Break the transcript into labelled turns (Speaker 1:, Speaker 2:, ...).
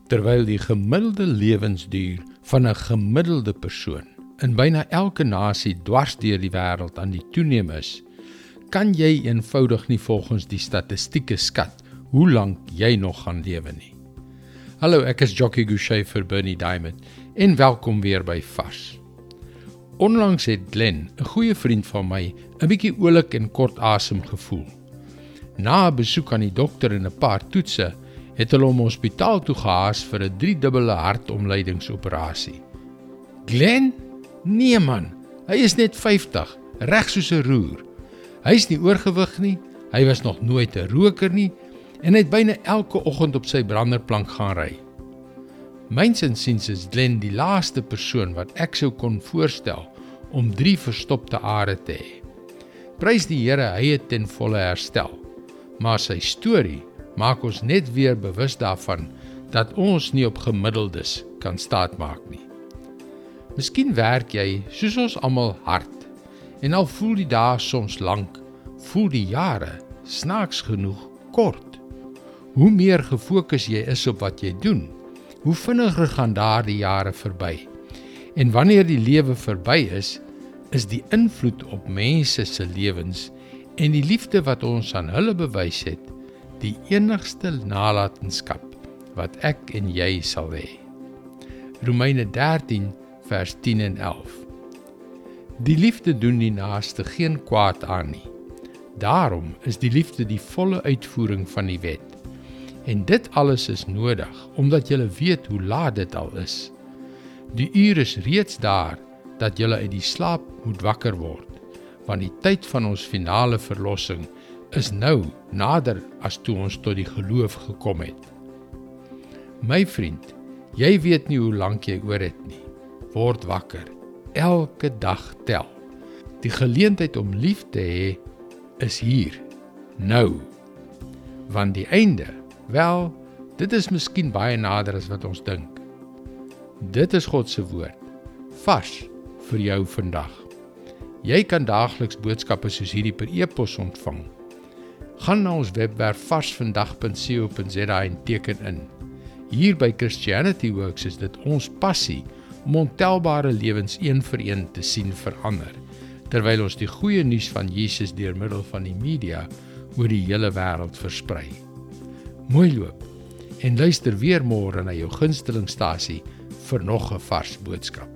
Speaker 1: Terwyl die gemiddelde lewensduur van 'n gemiddelde persoon in byna elke nasie dwars deur die wêreld aan die toeneem is, kan jy eenvoudig nie volgens die statistieke skat hoe lank jy nog gaan lewe nie. Hallo, ek is Jockey Gouchee vir Bernie Diamond en welkom weer by Vars. Onlangs het Glenn, 'n goeie vriend van my, 'n bietjie oulik en kort asem gevoel. Na 'n besoek aan die dokter en 'n paar toetse, het hulle hom hospitaal toe gehaas vir 'n 3-dubbele hartomleidingsoperasie. Glenn? Nee man, hy is net 50, reg soos 'n roer. Hy is nie oorgewig nie, hy was nog nooit 'n roker nie en hy het byna elke oggend op sy branderplank gaan ry. Myns insiens is Glenn die laaste persoon wat ek sou kon voorstel om 3 verstopte are te hê. Prys die Here, hy het ten volle herstel, maar sy storie maak ons net weer bewus daarvan dat ons nie op gemiddeldes kan staatmaak nie. Miskien werk jy soos ons almal hard en al voel die dae soms lank, voel die jare snaaks genoeg kort. Hoe meer gefokus jy is op wat jy doen, hoe vinniger gaan daardie jare verby. En wanneer die lewe verby is die invloed op mense se lewens en die liefde wat ons aan hulle bewys het, die enigste nalatenskap wat ek en jy sal hê. Romeine 13 vers 10 en 11. Die liefde doen die naaste geen kwaad aan nie. Daarom is die liefde die volle uitvoering van die wet. En dit alles is nodig, omdat julle weet hoe laat dit al is. Die uur is reeds daar, dat julle uit die slaap moet wakker word, want die tyd van ons finale verlossing is nou nader as toe ons tot die geloof gekom het. My vriend, jy weet nie hoe lank jy oor het nie. Word wakker, elke dag tel. Die geleentheid om lief te hê is hier, nou. Want die einde, wel, dit is miskien baie nader as wat ons dink. Dit is God se woord, vars vir jou vandag. Jy kan daagliks boodskappe soos hierdie per e-pos ontvang. Gaan na ons webwerf varsvandag.co.za en teken in. Hier by Christianity Works is dit ons passie om ontelbare lewens een vir een te sien verander, terwyl ons die goeie nuus van Jesus deur middel van die media oor die hele wêreld versprei. Mooi loop en luister weer môre na jou gunstelingstasie vir nog 'n vars boodskap.